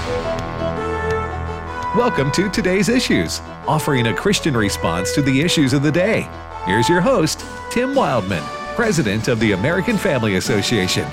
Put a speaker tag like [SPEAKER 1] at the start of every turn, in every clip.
[SPEAKER 1] Welcome to Today's Issues, offering a Christian response to the issues of the day. Here's your host, Tim Wildman, President of the American Family Association.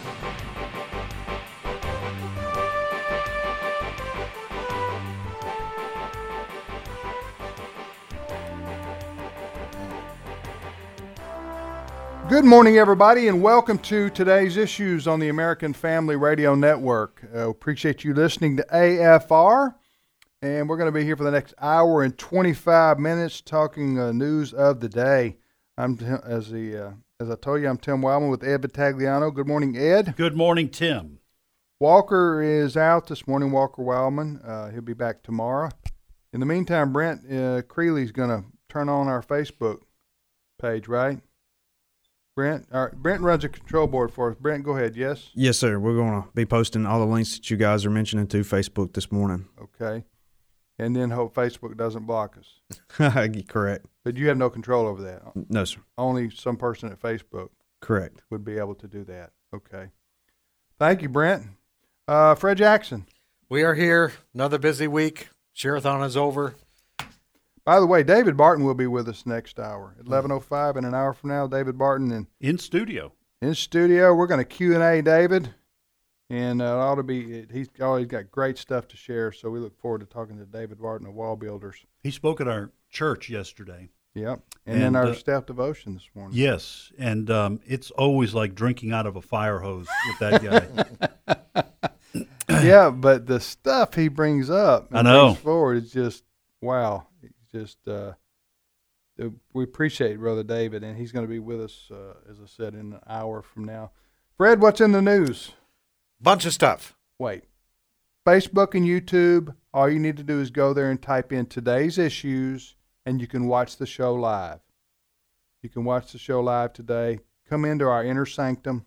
[SPEAKER 2] Good morning, everybody, and welcome to Today's Issues on the American Family Radio Network. Appreciate you listening to AFR, and we're going to be here for the next hour and 25 minutes talking news of the day. As I told you, I'm Tim Wildman with Ed Battagliano. Good morning, Ed.
[SPEAKER 3] Good morning, Tim.
[SPEAKER 2] Walker is out this morning, Walker Wildman. He'll be back tomorrow. In the meantime, Brent Creeley's going to turn on our Facebook page, right? Brent, all right, Brent runs a control board for us. Brent, go ahead, yes?
[SPEAKER 4] Yes, sir. We're going to be posting all the links that you guys are mentioning to Facebook this morning.
[SPEAKER 2] Okay. And then hope Facebook doesn't block us.
[SPEAKER 4] Correct.
[SPEAKER 2] But you have no control over that?
[SPEAKER 4] No, sir.
[SPEAKER 2] Only some person at Facebook
[SPEAKER 4] Correct.
[SPEAKER 2] would be able to do that. Okay. Thank you, Brent. Fred Jackson.
[SPEAKER 5] We are here. Another busy week. Share-a-thon is over.
[SPEAKER 2] By the way, David Barton will be with us next hour at 11:05. In an hour from now, David Barton
[SPEAKER 3] in studio.
[SPEAKER 2] We're going to Q&A David, and it ought to be. He's always got great stuff to share. So we look forward to talking to David Barton of Wall Builders.
[SPEAKER 3] He spoke at our church yesterday.
[SPEAKER 2] Yep, and then our staff devotion this morning.
[SPEAKER 3] Yes, and it's always like drinking out of a fire hose with that
[SPEAKER 2] guy. Yeah, but the stuff he brings up and brings forward is just wow. We appreciate Brother David, and he's going to be with us, as I said, in an hour from now. Fred, what's in the news?
[SPEAKER 5] Bunch of stuff.
[SPEAKER 2] Wait. Facebook and YouTube, all you need to do is go there and type in Today's Issues, and you can watch the show live. You can watch the show live today. Come into our inner sanctum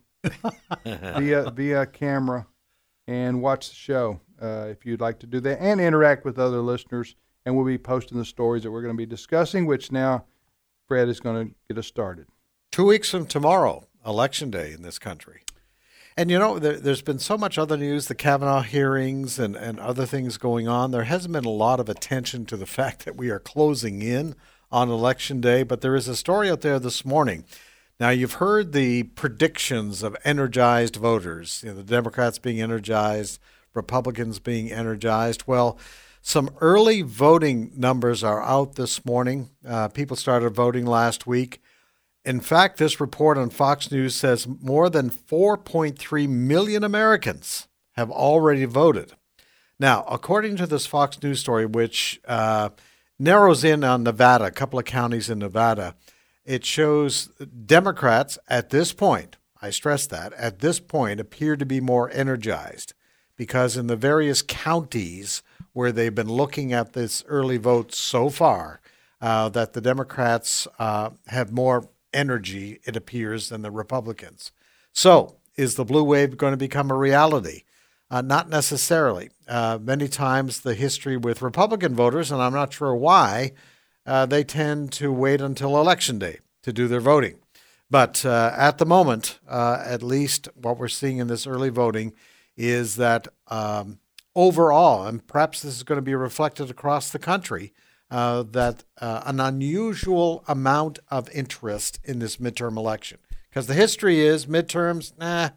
[SPEAKER 2] via camera and watch the show if you'd like to do that, and interact with other listeners. And we'll be posting the stories that we're going to be discussing, which now Fred is going to get us started.
[SPEAKER 5] 2 weeks from tomorrow, Election Day in this country. And, you know, there's been so much other news, the Kavanaugh hearings and other things going on. There hasn't been a lot of attention to the fact that we are closing in on Election Day. But there is a story out there this morning. Now, you've heard the predictions of energized voters, the Democrats being energized, Republicans being energized. Well, some early voting numbers are out this morning. People started voting last week. In fact, this report on Fox News says more than 4.3 million Americans have already voted. Now, according to this Fox News story, which narrows in on Nevada, a couple of counties in Nevada, it shows Democrats at this point, I stress that, at this point appear to be more energized because in the various counties where they've been looking at this early vote so far, that the Democrats have more energy, it appears, than the Republicans. So is the blue wave going to become a reality? Not necessarily. Many times the history with Republican voters, and I'm not sure why, they tend to wait until Election Day to do their voting. But at the moment, at least what we're seeing in this early voting is that overall, and perhaps this is going to be reflected across the country, that an unusual amount of interest in this midterm election. Because the history is midterms,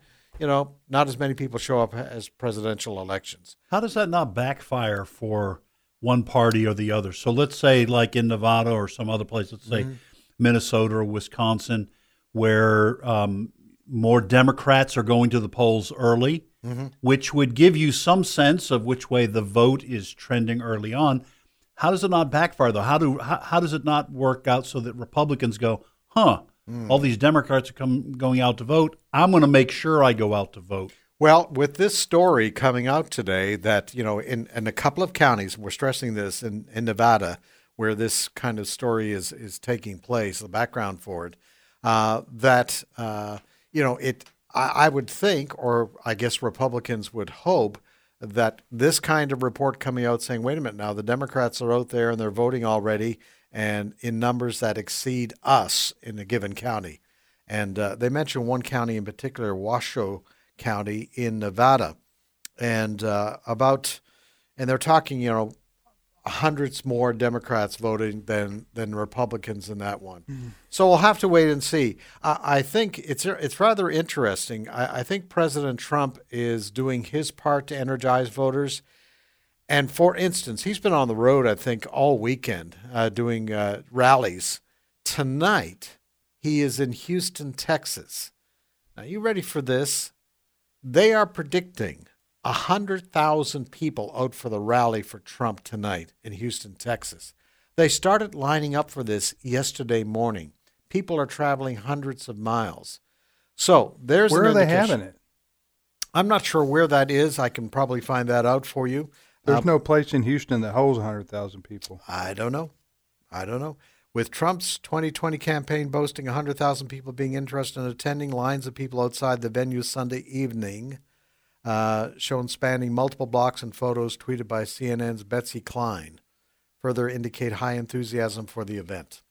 [SPEAKER 5] not as many people show up as presidential elections.
[SPEAKER 3] How does that not backfire for one party or the other? So let's say like in Nevada or some other place, let's say Minnesota or Wisconsin, where more Democrats are going to the polls early, which would give you some sense of which way the vote is trending early on. How does it not backfire, though? How does it not work out so that Republicans go, all these Democrats are going out to vote. I'm going to make sure I go out to vote.
[SPEAKER 5] Well, with this story coming out today that, in a couple of counties, we're stressing this in Nevada, where this kind of story is taking place, the background for it, I would think, or I guess Republicans would hope, that this kind of report coming out saying, wait a minute now, the Democrats are out there and they're voting already and in numbers that exceed us in a given county. And they mentioned one county in particular, Washoe County in Nevada. and they're talking, hundreds more Democrats voting than Republicans in that one. Mm-hmm. So we'll have to wait and see. I think it's rather interesting. I think President Trump is doing his part to energize voters. And for instance, he's been on the road, I think, all weekend doing rallies. Tonight, he is in Houston, Texas. Now, you ready for this? They are predicting 100,000 people out for the rally for Trump tonight in Houston, Texas. They started lining up for this yesterday morning. People are traveling hundreds of miles. So there's
[SPEAKER 2] where
[SPEAKER 5] an
[SPEAKER 2] are they
[SPEAKER 5] indication.
[SPEAKER 2] having it?
[SPEAKER 5] I'm not sure where that is. I can probably find that out for you.
[SPEAKER 2] There's no place in Houston that holds 100,000 people.
[SPEAKER 5] I don't know. With Trump's 2020 campaign boasting 100,000 people being interested in attending, lines of people outside the venue Sunday evening, shown spanning multiple blocks, and photos tweeted by CNN's Betsy Klein further indicate high enthusiasm for the event.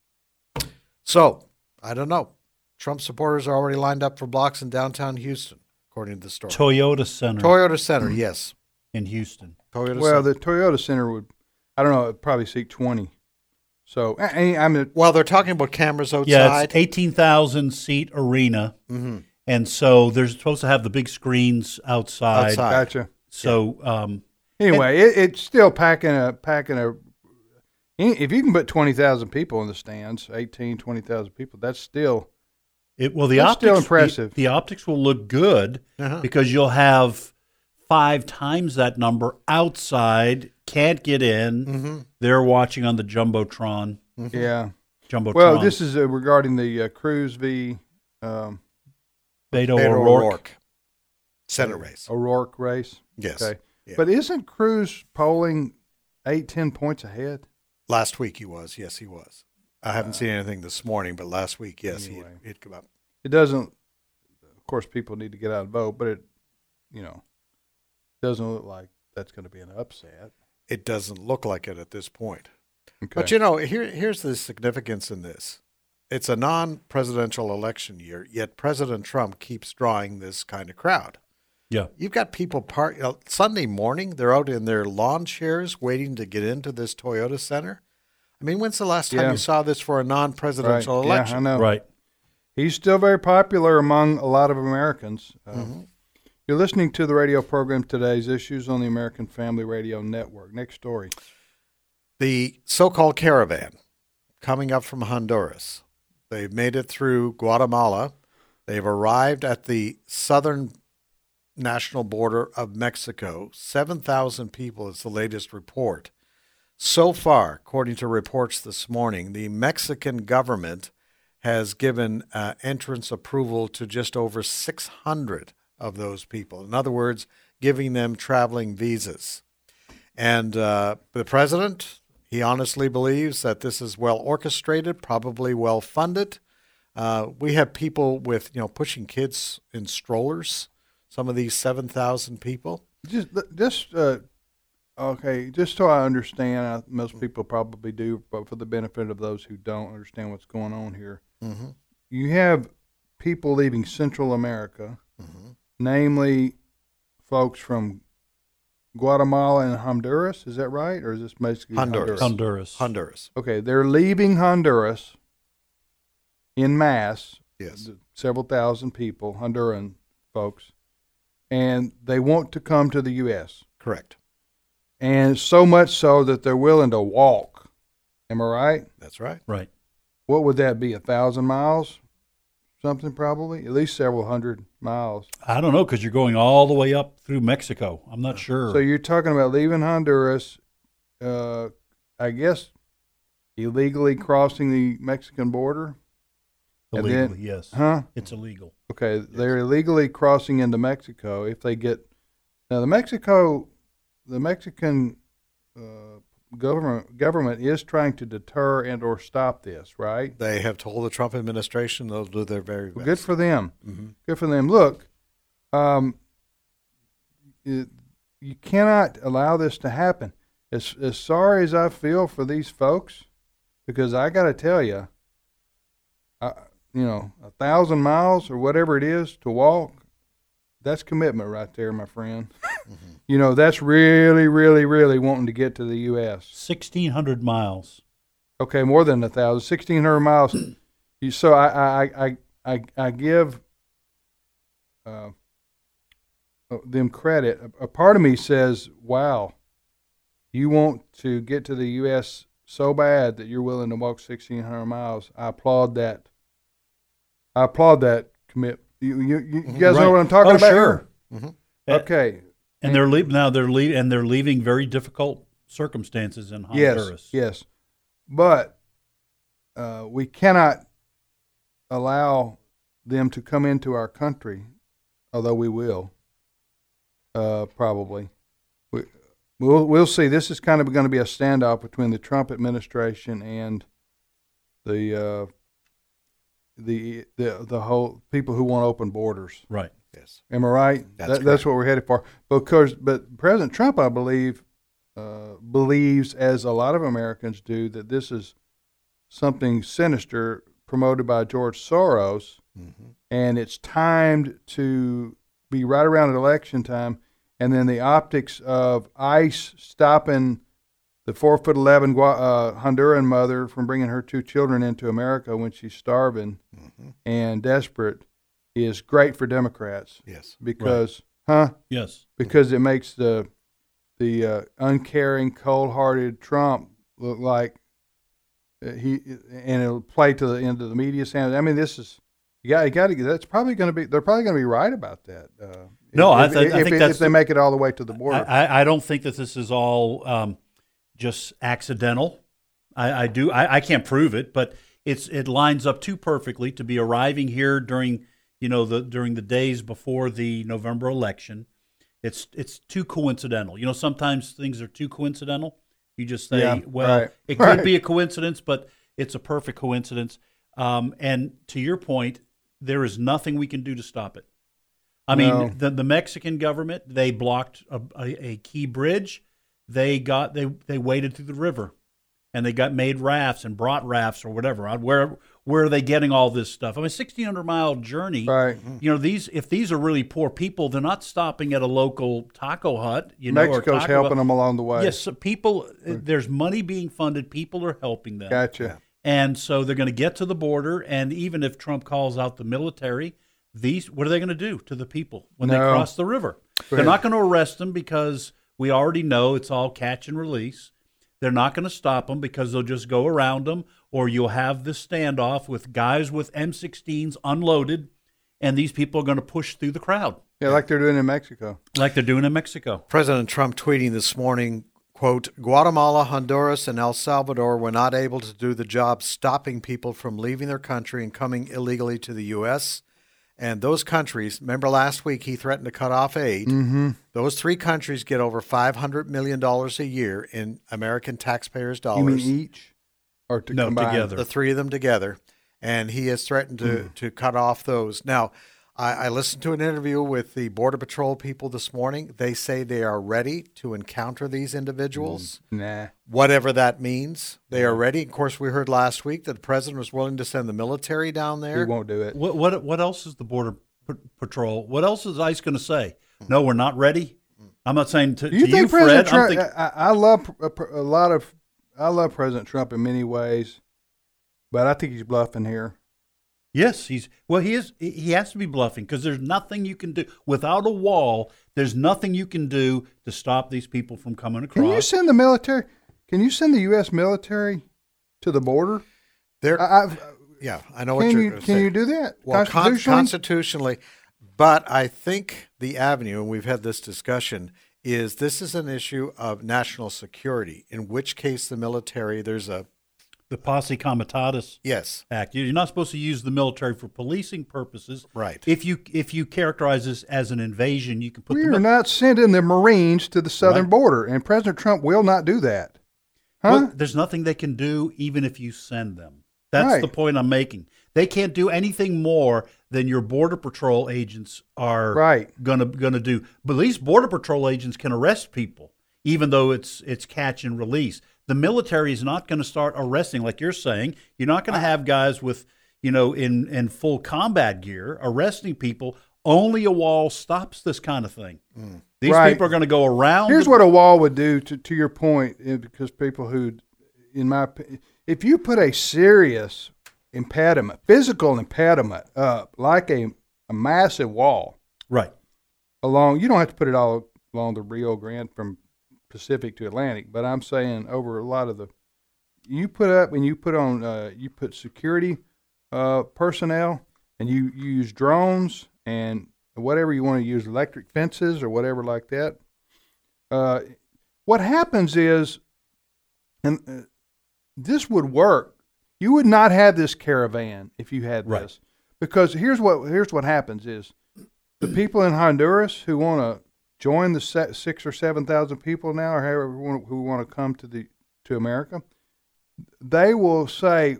[SPEAKER 5] So, I don't know. Trump supporters are already lined up for blocks in downtown Houston, according to the story.
[SPEAKER 3] Toyota Center.
[SPEAKER 5] Toyota Center, yes.
[SPEAKER 3] In Houston.
[SPEAKER 5] Toyota
[SPEAKER 2] well,
[SPEAKER 5] Center.
[SPEAKER 2] the Toyota Center would, I don't know, it'd probably seat 20. So,
[SPEAKER 5] well, they're talking about cameras outside.
[SPEAKER 3] Yeah, it's 18,000 seat arena.
[SPEAKER 5] Mm-hmm.
[SPEAKER 3] And so they're supposed to have the big screens outside.
[SPEAKER 2] Gotcha.
[SPEAKER 3] So
[SPEAKER 2] anyway, it's still packing a. If you can put 20,000 people in the stands, 20,000 people, that's still.
[SPEAKER 3] The
[SPEAKER 2] that's
[SPEAKER 3] optics
[SPEAKER 2] still impressive.
[SPEAKER 3] The optics will look good because you'll have 5 times that number outside. Can't get in. Mm-hmm. They're watching on the jumbotron.
[SPEAKER 2] Mm-hmm. Yeah.
[SPEAKER 3] Jumbotron.
[SPEAKER 2] Well, this is regarding the Cruz v.
[SPEAKER 3] Beto O'Rourke.
[SPEAKER 5] Senate race.
[SPEAKER 2] O'Rourke race.
[SPEAKER 5] Yes.
[SPEAKER 2] Okay.
[SPEAKER 5] Yeah.
[SPEAKER 2] But isn't Cruz polling 8-10 points ahead?
[SPEAKER 5] Last week he was. Yes, he was. I haven't seen anything this morning, but last week, yes,
[SPEAKER 2] anyway.
[SPEAKER 5] he'd come up.
[SPEAKER 2] It doesn't. Of course, people need to get out and vote, but it, doesn't look like that's going to be an upset.
[SPEAKER 5] It doesn't look like it at this point.
[SPEAKER 2] Okay.
[SPEAKER 5] But here's the significance in this. It's a non-presidential election year, yet President Trump keeps drawing this kind of crowd.
[SPEAKER 3] Yeah.
[SPEAKER 5] You've got people Sunday morning, they're out in their lawn chairs waiting to get into this Toyota Center. I mean, when's the last time you saw this for a non-presidential election?
[SPEAKER 2] Yeah, I know.
[SPEAKER 3] Right.
[SPEAKER 2] He's still very popular among a lot of Americans. You're listening to the radio program Today's Issues on the American Family Radio Network. Next story.
[SPEAKER 5] The so-called caravan coming up from Honduras. They've made it through Guatemala. They've arrived at the southern national border of Mexico. 7,000 people is the latest report. So far, according to reports this morning, the Mexican government has given entrance approval to just over 600 of those people. In other words, giving them traveling visas. And the president, he honestly believes that this is well orchestrated, probably well funded. We have people with, pushing kids in strollers, some of these 7,000 people.
[SPEAKER 2] Just so I understand, most people probably do, but for the benefit of those who don't understand what's going on here, you have people leaving Central America, namely folks from Guatemala and Honduras. Is that right, or is this basically
[SPEAKER 3] Honduras?
[SPEAKER 2] Okay, they're leaving Honduras en masse.
[SPEAKER 5] Yes,
[SPEAKER 2] several thousand people, Honduran folks, and they want to come to the U.S.
[SPEAKER 5] Correct.
[SPEAKER 2] And so much so that they're willing to walk. Am I right?
[SPEAKER 5] That's right.
[SPEAKER 3] Right.
[SPEAKER 2] What would that be, 1,000 miles? Something probably? At least several hundred miles.
[SPEAKER 3] I don't know, because you're going all the way up through Mexico. I'm not sure.
[SPEAKER 2] So you're talking about leaving Honduras, I guess, illegally crossing the Mexican border?
[SPEAKER 3] Illegally, yes.
[SPEAKER 2] Huh?
[SPEAKER 3] It's illegal.
[SPEAKER 2] Okay, yes. They're illegally crossing into Mexico. If they get... Now, the Mexican government is trying to deter and or stop this, right?
[SPEAKER 5] They have told the Trump administration they'll do their very best.
[SPEAKER 2] Well, good for them. Mm-hmm. Good for them. Look, you cannot allow this to happen. As sorry as I feel for these folks, because I got to tell you, 1,000 miles or whatever it is to walk, that's commitment right there, my friend. That's really, really, really wanting to get to the U.S.
[SPEAKER 3] 1,600 miles.
[SPEAKER 2] Okay, more than 1,000, 1,600 miles. So I give them credit. A part of me says, "Wow, you want to get to the U.S. so bad that you're willing to walk 1,600 miles." I applaud that. Commit. You guys know what I'm talking about?
[SPEAKER 3] Sure.
[SPEAKER 2] Mm-hmm. Okay.
[SPEAKER 3] And they're leaving very difficult circumstances in Honduras.
[SPEAKER 2] Yes. But we cannot allow them to come into our country, although we will, probably. We'll see. This is kind of going to be a standoff between the Trump administration and the whole people who want open borders.
[SPEAKER 3] Right.
[SPEAKER 5] Yes.
[SPEAKER 2] Am I right? That's what we're headed for. But President Trump, I believe, believes, as a lot of Americans do, that this is something sinister promoted by George Soros, and it's timed to be right around election time, and then the optics of ICE stopping the 4'11" Honduran mother from bringing her 2 children into America when she's starving and desperate is great for Democrats.
[SPEAKER 5] Yes.
[SPEAKER 2] Because,
[SPEAKER 3] Yes.
[SPEAKER 2] Because it makes the uncaring, cold-hearted Trump look like and it'll play to the end of the media standard. I mean, this is you got to. That's probably going to be. They're probably going to be right about that.
[SPEAKER 3] I think
[SPEAKER 2] if they make it all the way to the border.
[SPEAKER 3] I don't think that this is all just accidental. I can't prove it, but it lines up too perfectly to be arriving here during the days before the November election. It's too coincidental. Sometimes things are too coincidental. You just say, it could be a coincidence, but it's a perfect coincidence. And to your point, there is nothing we can do to stop it. I mean, the Mexican government, they blocked a key bridge. They waded through the river, and they made rafts and brought rafts or whatever. Where are they getting all this stuff? I mean, 1,600-mile journey.
[SPEAKER 2] Right.
[SPEAKER 3] If these are really poor people, they're not stopping at a local taco hut.
[SPEAKER 2] Mexico's helping them along the way.
[SPEAKER 3] Yes, so people. There's money being funded. People are helping them.
[SPEAKER 2] Gotcha.
[SPEAKER 3] And so they're going to get to the border, and even if Trump calls out the military, what are they going to do to the people when they cross the river? They're not going to arrest them because we already know it's all catch and release. They're not going to stop them because they'll just go around them, or you'll have this standoff with guys with M16s unloaded, and these people are going to push through the crowd.
[SPEAKER 2] Yeah, like they're doing in Mexico.
[SPEAKER 5] President Trump tweeting this morning, quote, Guatemala, Honduras, and El Salvador were not able to do the job stopping people from leaving their country and coming illegally to the U.S., and those countries, remember last week he threatened to cut off aid. Mm-hmm. Those 3 countries get over $500 million a year in American taxpayers' dollars.
[SPEAKER 2] You mean each? Or combine?
[SPEAKER 3] Together.
[SPEAKER 5] The 3 of them together. And he has threatened to cut off those. Now, I listened to an interview with the Border Patrol people this morning. They say they are ready to encounter these individuals.
[SPEAKER 2] Nah.
[SPEAKER 5] Whatever that means, they are ready. Of course, we heard last week that the president was willing to send the military down there.
[SPEAKER 2] He won't do it.
[SPEAKER 3] What else is the Border Patrol? What else is ICE going to say? No, we're not ready. I'm not saying to you, Fred.
[SPEAKER 2] I love President Trump in many ways, but I think he's bluffing here.
[SPEAKER 3] Yes, he is. He has to be bluffing because there's nothing you can do without a wall. There's nothing you can do to stop these people from coming across.
[SPEAKER 2] Can you send the military? Can you send the U.S. military to the border?
[SPEAKER 5] I know what you're going to say.
[SPEAKER 2] Can you do that?
[SPEAKER 5] Well, constitutionally, but I think the avenue, and we've had this discussion, is this is an issue of national security. In which case, the military,
[SPEAKER 3] the Posse Comitatus Act. You're not supposed to use the military for policing purposes.
[SPEAKER 5] Right.
[SPEAKER 3] If you characterize this as an invasion, you can put
[SPEAKER 2] We are not sending the Marines to the southern border, and President Trump will not do that.
[SPEAKER 3] Well, there's nothing they can do even if you send them. That's the point I'm making. They can't do anything more than your Border Patrol agents are gonna do. But at least Border Patrol agents can arrest people, even though it's catch and release. The military is not going to start arresting, like you're saying. You're not going to have guys with, in full combat gear arresting people Only a wall stops this kind of thing. These
[SPEAKER 2] Right.
[SPEAKER 3] people are going to go around.
[SPEAKER 2] Here's what a wall would do to your point, because people who, in my opinion, if you put a serious impediment, physical impediment up, like a massive wall
[SPEAKER 3] Right.
[SPEAKER 2] along, you don't have to put it all along the Rio Grande from Pacific to Atlantic, but I'm saying over a lot of the, you put up and you put on, you put security personnel, and you use drones and whatever you want to use, electric fences or whatever like that. What happens is, and this would work. You would not have this caravan if you had
[SPEAKER 3] Right.
[SPEAKER 2] this, because here's what happens is, the people in Honduras who want to join the 6,000 or 7,000 people now, or however who want to come to America, they will say,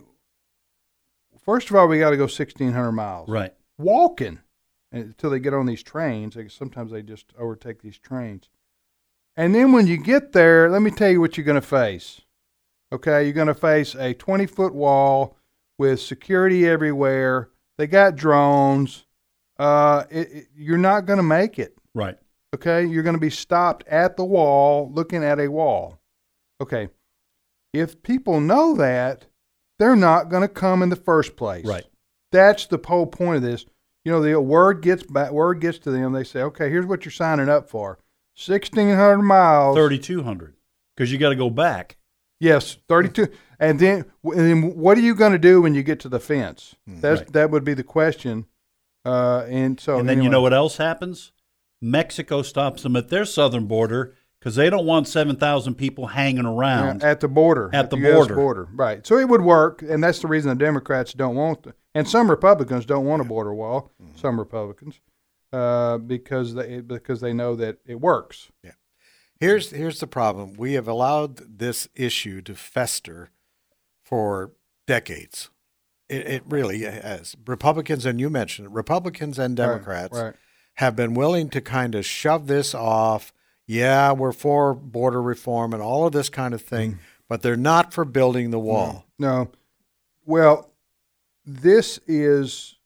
[SPEAKER 2] first of all, we got to go 1,600 miles
[SPEAKER 3] Right.
[SPEAKER 2] walking until they get on these trains. Sometimes they just overtake these trains. And then when you get there, let me tell you what you're going to face. Okay, you're going to face a 20-foot wall with security everywhere. They got drones. You're not going to make it.
[SPEAKER 3] Right.
[SPEAKER 2] Okay, you're going to be stopped at the wall, looking at a wall. Okay, if people know that, they're not going to come in the first place.
[SPEAKER 3] Right.
[SPEAKER 2] That's the whole point of this. You know, the word gets to them. They say, okay, here's what you're signing up for: 1,600 miles.
[SPEAKER 3] 3,200, because you got to go back.
[SPEAKER 2] Yes, 32. And then what are you going to do when you get to the fence? That would be the question. And then
[SPEAKER 3] you know what else happens? Mexico stops them at their southern border because they don't want 7,000 people hanging around
[SPEAKER 2] at the border.
[SPEAKER 3] At the
[SPEAKER 2] US
[SPEAKER 3] border.
[SPEAKER 2] Right. So it would work, and that's the reason the Democrats don't want and some Republicans don't want a border wall. Some Republicans, because they know that it works.
[SPEAKER 5] Yeah. Here's the problem. We have allowed this issue to fester for decades. It really has. Republicans, and you mentioned it, Republicans and Democrats
[SPEAKER 2] Right.
[SPEAKER 5] have been willing to kind of shove this off. Yeah, we're for border reform and all of this kind of thing, but they're not for building the wall.
[SPEAKER 2] No. Well, this is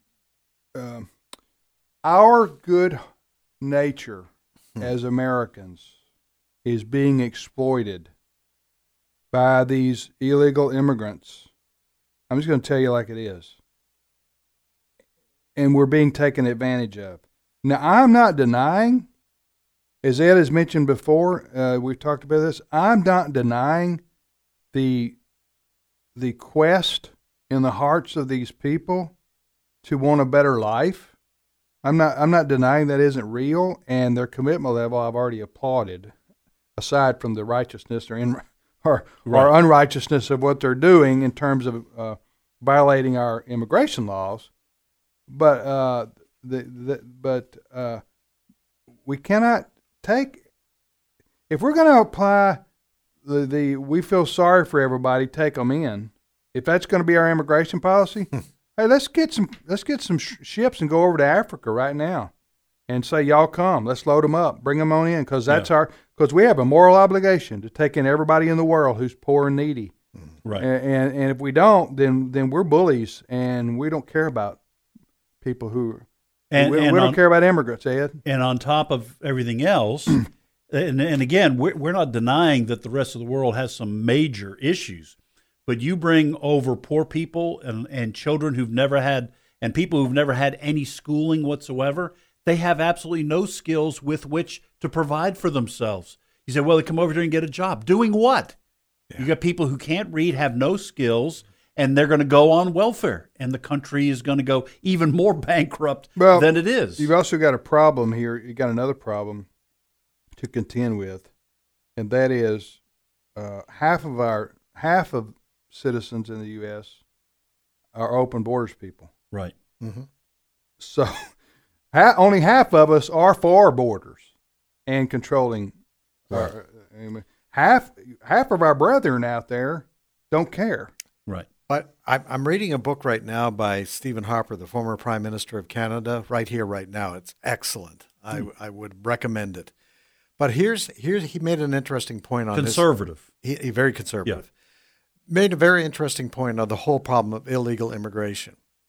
[SPEAKER 2] our good nature as Americans is being exploited by these illegal immigrants. I'm just going to tell you like it is. And we're being taken advantage of. Now, I'm not denying, as Ed has mentioned before, we've talked about this, I'm not denying the quest in the hearts of these people to want a better life. I'm not denying that isn't real, and their commitment level I've already applauded, aside from the righteousness or unrighteousness of what they're doing in terms of violating our immigration laws. But we cannot take, if we're going to apply the we feel sorry for everybody, take them in. If that's going to be our immigration policy, hey, let's get some ships and go over to Africa right now, and say, y'all come, let's load them up, bring them on in, because because we have a moral obligation to take in everybody in the world who's poor and needy.
[SPEAKER 3] Right.
[SPEAKER 2] And if we don't, then we're bullies, and we don't care about people who we don't care about immigrants, Ed.
[SPEAKER 3] And on top of everything else, and again, we're not denying that the rest of the world has some major issues, but you bring over poor people and children who've never had, and people who've never had any schooling whatsoever, they have absolutely no skills with which to provide for themselves. You say, well, they come over here and get a job. Doing what? Yeah. You got people who can't read, have no skills, and they're going to go on welfare, and the country is going to go even more bankrupt than it is.
[SPEAKER 2] You've also got a problem here. You got another problem to contend with, and that is half of citizens in the U.S. are open borders people.
[SPEAKER 3] Right.
[SPEAKER 5] Mm-hmm.
[SPEAKER 2] So only half of us are for borders and controlling.
[SPEAKER 5] Right.
[SPEAKER 2] Half of our brethren out there don't care.
[SPEAKER 3] Right.
[SPEAKER 5] But I'm reading a book right now by Stephen Harper, the former Prime Minister of Canada, right here, right now. It's excellent. I would recommend it. But here's he made an interesting point on
[SPEAKER 3] conservative.
[SPEAKER 5] He very conservative.
[SPEAKER 3] Yeah.
[SPEAKER 5] Made a very interesting point on the whole problem of illegal immigration.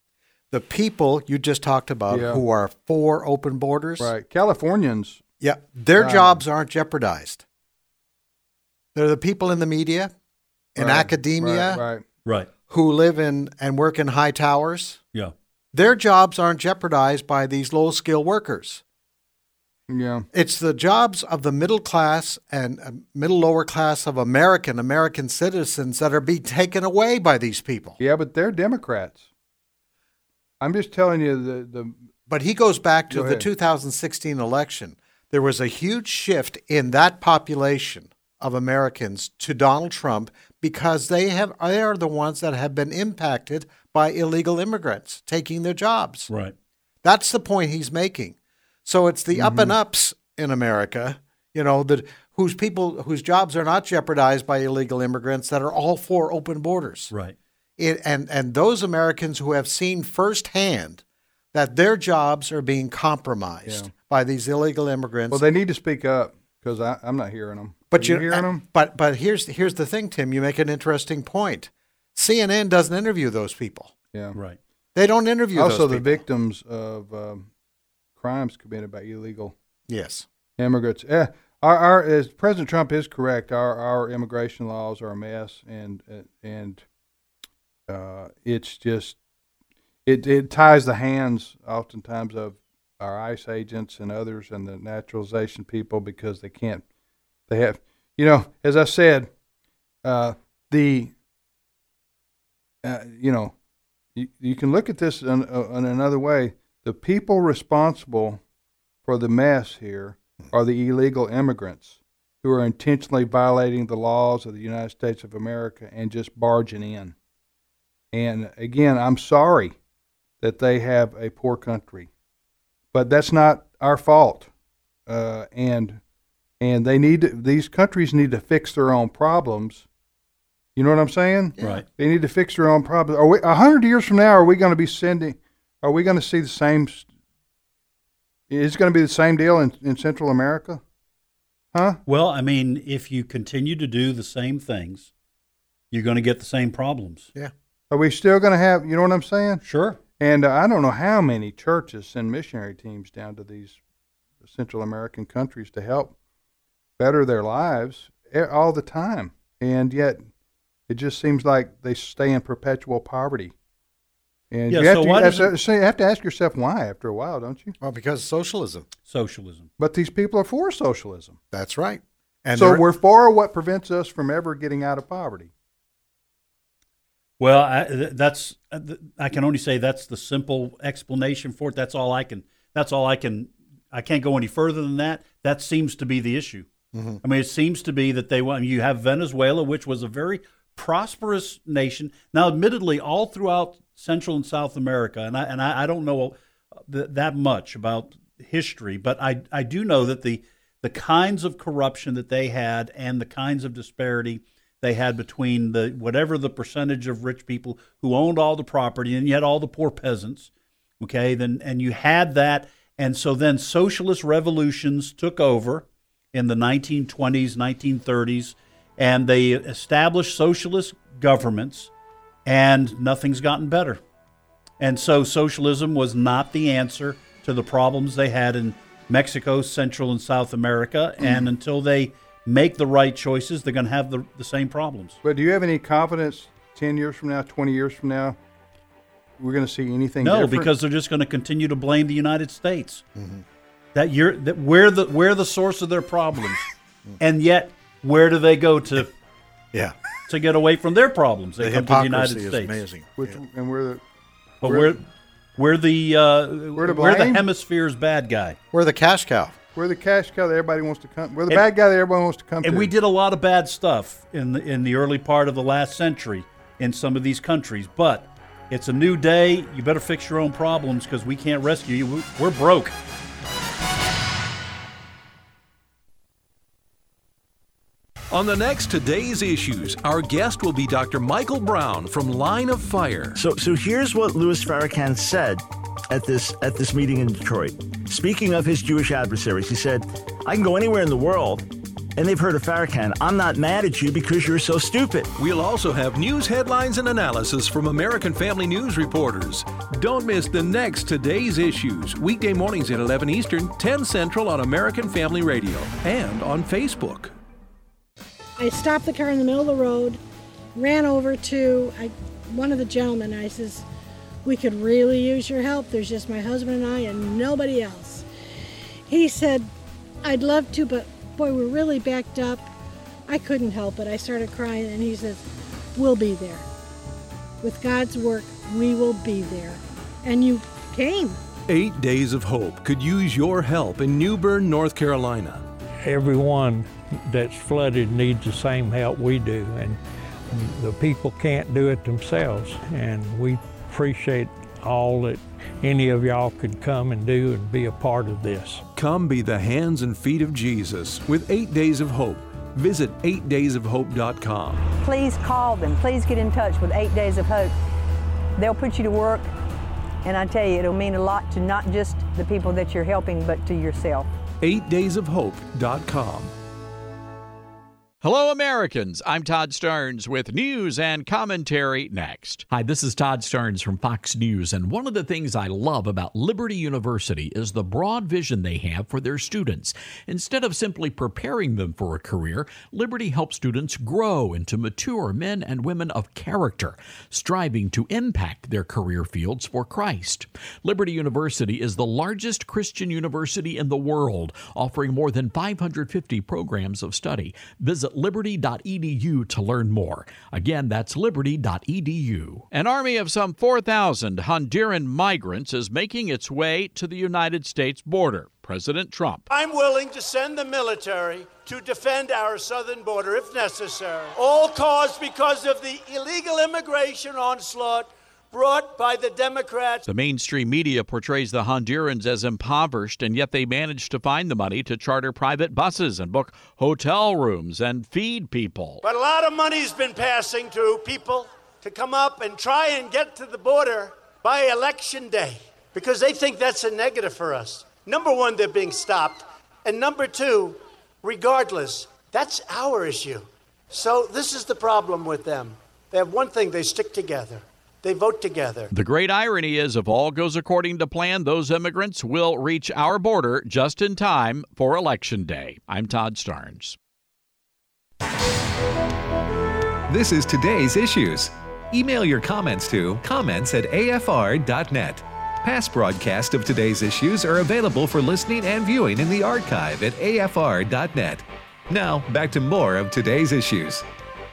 [SPEAKER 5] the people you just talked about who are for open borders.
[SPEAKER 2] Right. Californians.
[SPEAKER 5] Yeah. Their jobs aren't jeopardized. They're the people in the media, in academia,
[SPEAKER 3] Right.
[SPEAKER 5] who live in and work in high towers.
[SPEAKER 3] Yeah.
[SPEAKER 5] Their jobs aren't jeopardized by these low-skilled workers.
[SPEAKER 2] Yeah.
[SPEAKER 5] It's the jobs of the middle class and middle-lower class of American citizens that are being taken away by these people.
[SPEAKER 2] Yeah, but they're Democrats. I'm just telling you the
[SPEAKER 5] But he goes back to
[SPEAKER 2] Go
[SPEAKER 5] the
[SPEAKER 2] ahead.
[SPEAKER 5] 2016 election. There was a huge shift in that population of Americans to Donald Trump because they are the ones that have been impacted by illegal immigrants taking their jobs.
[SPEAKER 3] Right.
[SPEAKER 5] That's the point he's making. So it's the up and ups in America, whose jobs are not jeopardized by illegal immigrants that are all for open borders.
[SPEAKER 3] Right.
[SPEAKER 5] And those Americans who have seen firsthand that their jobs are being compromised by these illegal immigrants.
[SPEAKER 2] well, they need to speak up because I'm not hearing them.
[SPEAKER 5] But
[SPEAKER 2] Are you hearing them?
[SPEAKER 5] But here's the thing, Tim. You make an interesting point. CNN doesn't interview those people.
[SPEAKER 2] Yeah.
[SPEAKER 3] Right.
[SPEAKER 5] They don't interview
[SPEAKER 2] Also,
[SPEAKER 5] those
[SPEAKER 2] the
[SPEAKER 5] people.
[SPEAKER 2] victims of crimes committed by illegal
[SPEAKER 5] Yes.
[SPEAKER 2] immigrants. Our as President Trump is correct, our immigration laws are a mess, and it's just it ties the hands oftentimes of our ICE agents and others and the naturalization people because they have as I said you can look at this in another way. The people responsible for the mess here are the illegal immigrants who are intentionally violating the laws of the United States of America and just barging in. And again, I'm sorry that they have a poor country, but that's not our fault. And these countries need to fix their own problems. You know what I'm saying?
[SPEAKER 3] Yeah. Right.
[SPEAKER 2] They need to fix their own problems. 100 years from now, are we going to see the same? Is it going to be the same deal in Central America? Huh?
[SPEAKER 3] Well, I mean, if you continue to do the same things, you're going to get the same problems.
[SPEAKER 5] Yeah.
[SPEAKER 2] Are we still going to have, you know what I'm saying?
[SPEAKER 3] Sure.
[SPEAKER 2] And I don't know how many churches send missionary teams down to these Central American countries to help better their lives all the time. And yet it just seems like they stay in perpetual poverty. And you have to ask yourself why after a while, don't you?
[SPEAKER 5] Well, because of socialism.
[SPEAKER 3] Socialism.
[SPEAKER 2] But these people are for socialism.
[SPEAKER 5] That's right. And
[SPEAKER 2] so we're for what prevents us from ever getting out of poverty.
[SPEAKER 3] Well, I can only say that's the simple explanation for it. I can't go any further than that. That seems to be the issue. Mm-hmm. I mean, it seems to be that you have Venezuela, which was a very prosperous nation. Now, admittedly, all throughout Central and South America, and I don't know that much about history, but I do know that the kinds of corruption that they had and the kinds of disparity they had between whatever the percentage of rich people who owned all the property and you had all the poor peasants, okay, and you had that, and so then socialist revolutions took over in the 1920s, 1930s, and they established socialist governments, and nothing's gotten better. And so socialism was not the answer to the problems they had in Mexico, Central and South America, and until they make the right choices, they're going to have the same problems.
[SPEAKER 2] But do you have any confidence 10 years from now, 20 years from now, we're going to see anything
[SPEAKER 3] different?
[SPEAKER 2] No,
[SPEAKER 3] because they're just going to continue to blame the United States. Mm-hmm. That we're the source of their problems. And yet, where do they go to to get away from their problems? They come to the United States.
[SPEAKER 5] Is amazing.
[SPEAKER 2] And we're
[SPEAKER 3] the hemisphere's bad guy.
[SPEAKER 5] We're the cash cow.
[SPEAKER 2] We're the cash cow that everybody wants to come. We're the bad guy that everyone wants to come to.
[SPEAKER 3] And we did a lot of bad stuff in the early part of the last century in some of these countries. But it's a new day. You better fix your own problems because we can't rescue you. We're broke.
[SPEAKER 1] On the next Today's Issues, our guest will be Dr. Michael Brown from Line of Fire.
[SPEAKER 6] So here's what Louis Farrakhan said at this meeting in Detroit. Speaking of his Jewish adversaries, he said, "I can go anywhere in the world, And they've heard of Farrakhan. I'm not mad at you because you're so stupid.
[SPEAKER 7] We'll also have news headlines and analysis from American Family News reporters. Don't miss the next Today's Issues, weekday mornings at 11 Eastern, 10 Central on American Family Radio and on Facebook.
[SPEAKER 8] I stopped the car in the middle of the road, ran over to one of the gentlemen. I says, we could really use your help. There's just my husband and I and nobody else. He said, I'd love to, but boy, we're really backed up. I couldn't help it. I started crying, and he says, we'll be there. With God's work, we will be there. And you came.
[SPEAKER 7] 8 Days of Hope could use your help in New Bern, North Carolina.
[SPEAKER 9] Everyone that's flooded needs the same help we do, and the people can't do it themselves. And we appreciate all that any of y'all could come and do and be a part of this.
[SPEAKER 7] Come be the hands and feet of Jesus with 8 Days of Hope. Visit 8daysofhope.com.
[SPEAKER 10] Please call them. Please get in touch with 8 Days of Hope. They'll put you to work, and I tell you, it'll mean a lot to not just the people that you're helping, but to yourself.
[SPEAKER 7] 8daysofhope.com.
[SPEAKER 11] Hello, Americans. I'm Todd Starnes with news and commentary next. Hi, this is Todd Starnes from Fox News, and one of the things I love about Liberty University is the broad vision they have for their students. Instead of simply preparing them for a career, Liberty helps students grow into mature men and women of character, striving to impact their career fields for Christ. Liberty University is the largest Christian university in the world, offering more than 550 programs of study. Visit liberty.edu to learn more. Again, that's liberty.edu. An army of some 4,000 Honduran migrants is making its way to the United States border. President Trump.
[SPEAKER 12] I'm willing to send the military to defend our southern border if necessary. All caused because of the illegal immigration onslaught brought by the Democrats.
[SPEAKER 11] The mainstream media portrays the Hondurans as impoverished, and yet they managed to find the money to charter private buses and book hotel rooms and feed people.
[SPEAKER 12] But a lot of money's been passing to people to come up and try and get to the border by Election Day because they think that's a negative for us. Number one, they're being stopped. And number two, regardless, that's our issue. So this is the problem with them. They have one thing, they stick together. They vote together.
[SPEAKER 11] The great irony is, if all goes according to plan, those immigrants will reach our border just in time for Election Day. I'm Todd Starnes.
[SPEAKER 1] This is Today's Issues. Email your comments to comments@afr.net. Past broadcasts of Today's Issues are available for listening and viewing in the archive at afr.net. Now, back to more of Today's Issues.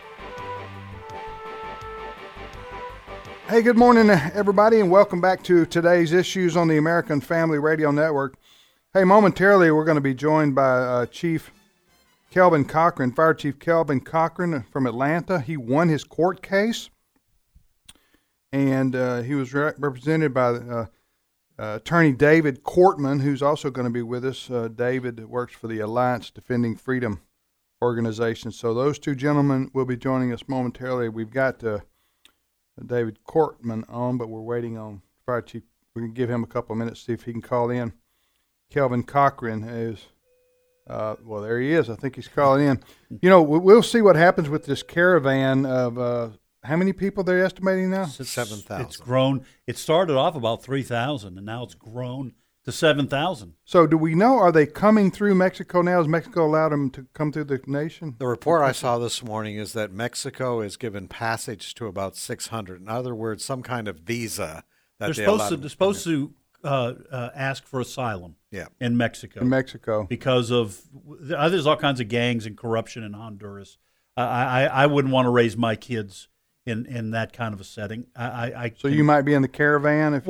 [SPEAKER 2] Hey, good morning, everybody, and welcome back to Today's Issues on the American Family Radio Network. Hey, momentarily, we're going to be joined by Chief Kelvin Cochran, Fire Chief Kelvin Cochran from Atlanta. He won his court case, and he was represented by Attorney David Cortman, who's also going to be with us. David works for the Alliance Defending Freedom organization. So those two gentlemen will be joining us momentarily. We've got David Cortman on, but we're waiting on Fire Chief. We can give him a couple of minutes to see if he can call in. Kelvin Cochran is, well, there he is. I think he's calling in. You know, we'll see what happens with this caravan of how many people they're estimating now?
[SPEAKER 5] 7,000.
[SPEAKER 3] It's grown. It started off about 3,000, and now it's grown to 7,000.
[SPEAKER 2] So do we know, are they coming through Mexico now? Has Mexico allowed them to come through the nation?
[SPEAKER 5] The report I saw this morning is that Mexico has given passage to about 600. In other words, some kind of visa that
[SPEAKER 3] they're supposed to ask for asylum in Mexico.
[SPEAKER 2] In Mexico.
[SPEAKER 3] Because of, there's all kinds of gangs and corruption in Honduras. I wouldn't want to raise my kids in that kind of a setting.
[SPEAKER 2] So you might be in the caravan?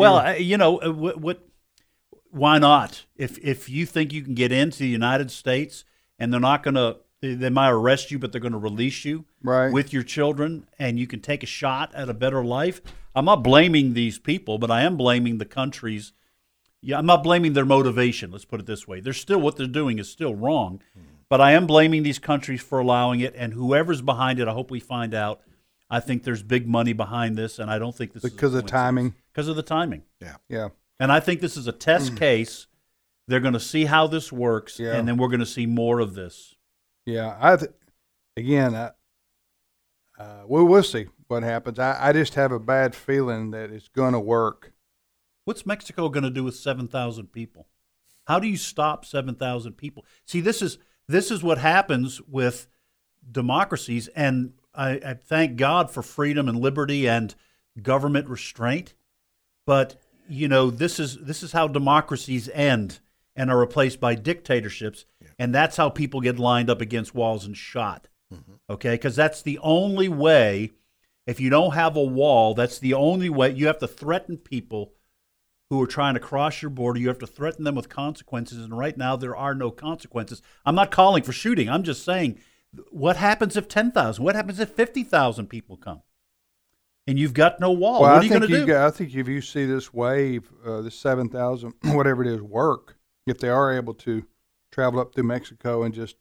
[SPEAKER 3] Why not? If you think you can get into the United States and they're not going to, they might arrest you, but they're going to release you with your children, and you can take a shot at a better life. I'm not blaming these people, but I am blaming the countries. Yeah, I'm not blaming their motivation. Let's put it this way: what they're doing is still wrong, but I am blaming these countries for allowing it. And whoever's behind it, I hope we find out. I think there's big money behind this, and I don't think this is
[SPEAKER 2] because of timing.
[SPEAKER 3] Because of the timing.
[SPEAKER 2] Yeah.
[SPEAKER 3] And I think this is a test case. They're going to see how this works, and then we're going to see more of this.
[SPEAKER 2] Yeah, we'll see what happens. I just have a bad feeling that it's going to work.
[SPEAKER 3] What's Mexico going to do with 7,000 people? How do you stop 7,000 people? See, this is what happens with democracies, and I thank God for freedom and liberty and government restraint. But this is how democracies end and are replaced by dictatorships, and that's how people get lined up against walls and shot. Mm-hmm. Okay, because that's the only way. If you don't have a wall, that's the only way. You have to threaten people who are trying to cross your border. You have to threaten them with consequences, and right now there are no consequences. I'm not calling for shooting. I'm just saying, what happens if 10,000? What happens if 50,000 people come? And you've got no wall.
[SPEAKER 2] Well,
[SPEAKER 3] what are you going to do?
[SPEAKER 2] I think if you see this wave, this 7,000, whatever it is, work, if they are able to travel up through Mexico and just,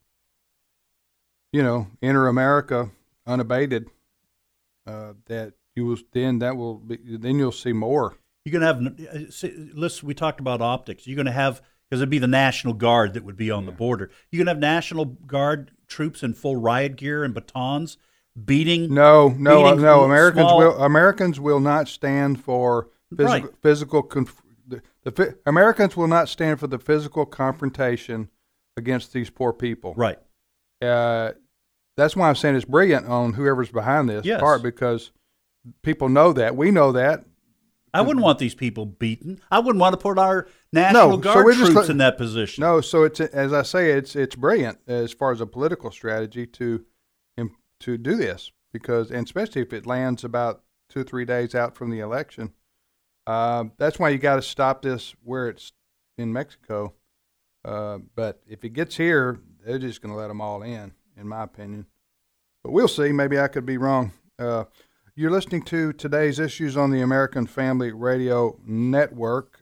[SPEAKER 2] enter America unabated, then you'll see more.
[SPEAKER 3] You're going to have, we talked about optics. You're going to have, because it'd be the National Guard that would be on the border. You're going to have National Guard troops in full riot gear and batons beating.
[SPEAKER 2] No. Americans will not stand for physical. Americans will not stand for the physical confrontation against these poor people.
[SPEAKER 3] Right.
[SPEAKER 2] That's why I'm saying it's brilliant on whoever's behind this part, because people know that. We know that.
[SPEAKER 3] I wouldn't want these people beaten. I wouldn't want to put our National Guard troops in that position.
[SPEAKER 2] No, so it's, as I say, it's brilliant as far as a political strategy to do this, because, and especially if it lands about 2 or 3 days out from the election. That's why you got to stop this where it's in Mexico. But if it gets here, they're just going to let them all in my opinion. But we'll see. Maybe I could be wrong. You're listening to Today's Issues on the American Family Radio Network.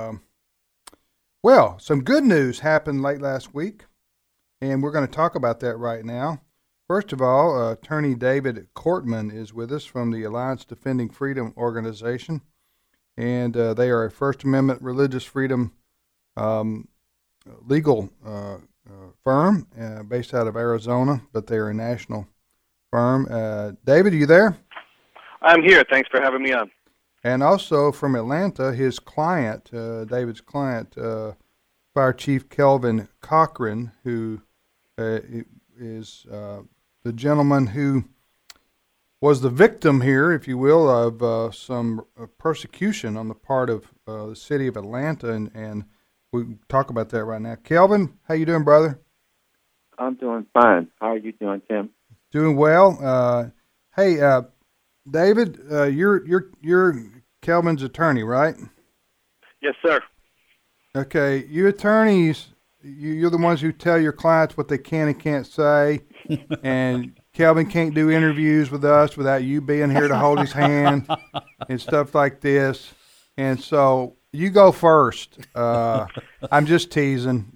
[SPEAKER 2] Well, some good news happened late last week, and we're going to talk about that right now. First of all, Attorney David Cortman is with us from the Alliance Defending Freedom organization, and they are a First Amendment religious freedom legal firm based out of Arizona, but they're a national firm. David, are you there?
[SPEAKER 13] I'm here. Thanks for having me on.
[SPEAKER 2] And also from Atlanta, his client, David's client, Fire Chief Kelvin Cochran, who is the gentleman who was the victim here, if you will, of some persecution on the part of the city of Atlanta, and we talk about that right now. Kelvin, how you doing, brother?
[SPEAKER 14] I'm doing fine. How are you doing, Tim?
[SPEAKER 2] Doing well. Hey, David, you're Kelvin's attorney, right?
[SPEAKER 13] Yes, sir.
[SPEAKER 2] Okay, you attorneys, you're the ones who tell your clients what they can and can't say, and Kelvin can't do interviews with us without you being here to hold his hand and stuff like this. And so you go first. I'm just teasing.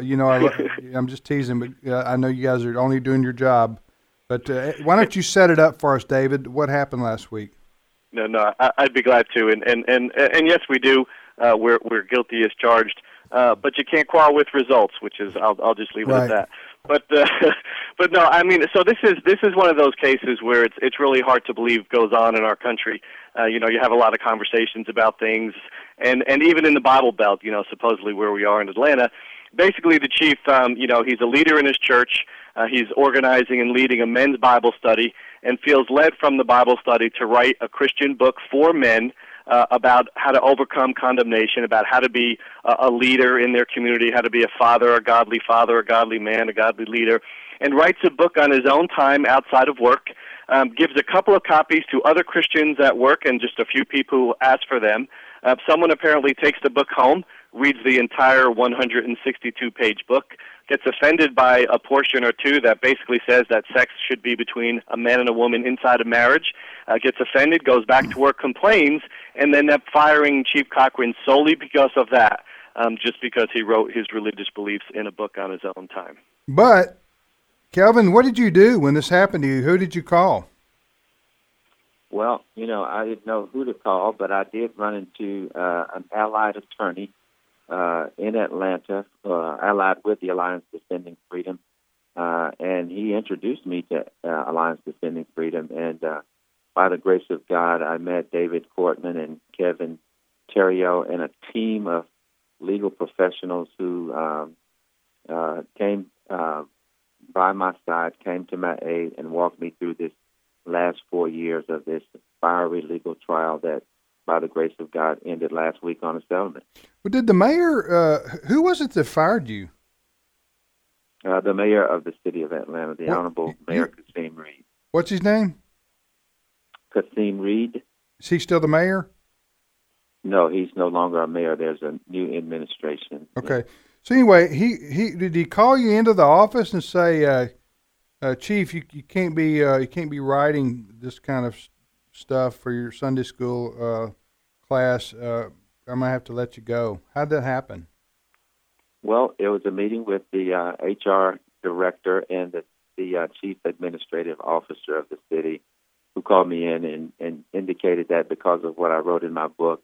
[SPEAKER 2] I'm just teasing, but I know you guys are only doing your job. But why don't you set it up for us, David? What happened last week?
[SPEAKER 13] No, I'd be glad to. And yes, we do. We're guilty as charged. But you can't quarrel with results, which is I'll just leave it at that. But no, I mean, so this is one of those cases where it's really hard to believe goes on in our country. You have a lot of conversations about things, and even in the Bible Belt, supposedly where we are in Atlanta. Basically, the chief, he's a leader in his church. He's organizing and leading a men's Bible study, and feels led from the Bible study to write a Christian book for men about how to overcome condemnation, about how to be a leader in their community, how to be a father, a godly man, a godly leader, and writes a book on his own time outside of work, gives a couple of copies to other Christians at work and just a few people who ask for them. Someone apparently takes the book home, reads the entire 162-page book, gets offended by a portion or two that basically says that sex should be between a man and a woman inside of marriage, gets offended, goes back to work, complains, and then up firing Chief Cochran solely because of that, just because he wrote his religious beliefs in a book on his own time.
[SPEAKER 2] But, Kelvin, what did you do when this happened to you? Who did you call?
[SPEAKER 14] Well, I didn't know who to call, but I did run into an allied attorney in Atlanta, allied with the Alliance Defending Freedom, and he introduced me to Alliance Defending Freedom. And by the grace of God, I met David Cortman and Kevin Theriault and a team of legal professionals who came by my side, came to my aid, and walked me through this last 4 years of this fiery legal trial that, by the grace of God, ended last week on a settlement.
[SPEAKER 2] Well, did the mayor, who was it that fired you?
[SPEAKER 14] The mayor of the city of Atlanta, the Honorable Mayor Kasim Reed.
[SPEAKER 2] What's his name?
[SPEAKER 14] Kasim Reed.
[SPEAKER 2] Is he still the mayor?
[SPEAKER 14] No, he's no longer a mayor. There's a new administration.
[SPEAKER 2] Okay. So anyway, he did he call you into the office and say, Chief, you can't be writing this kind of stuff for your Sunday school class. I'm gonna have to let you go. How'd that happen?
[SPEAKER 14] Well, it was a meeting with the HR director and the chief administrative officer of the city, who called me in and indicated that because of what I wrote in my book,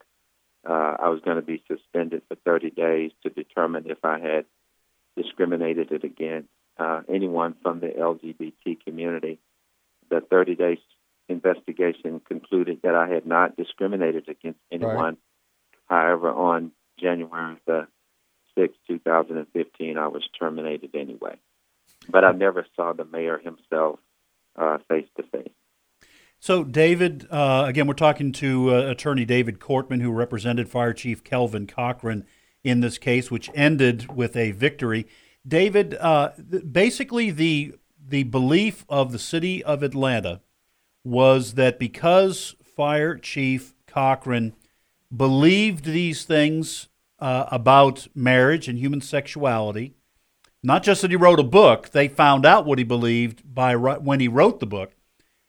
[SPEAKER 14] I was going to be suspended for 30 days to determine if I had discriminated against anyone from the LGBT community. The 30-day investigation concluded that I had not discriminated against anyone. Right. However, on January the 6th, 2015, I was terminated anyway. But I never saw the mayor himself face to face.
[SPEAKER 3] So, David, again, we're talking to Attorney David Cortman, who represented Fire Chief Kelvin Cochran in this case, which ended with a victory. David, basically the belief of the city of Atlanta was that because Fire Chief Cochran believed these things about marriage and human sexuality, not just that he wrote a book, they found out what he believed when he wrote the book,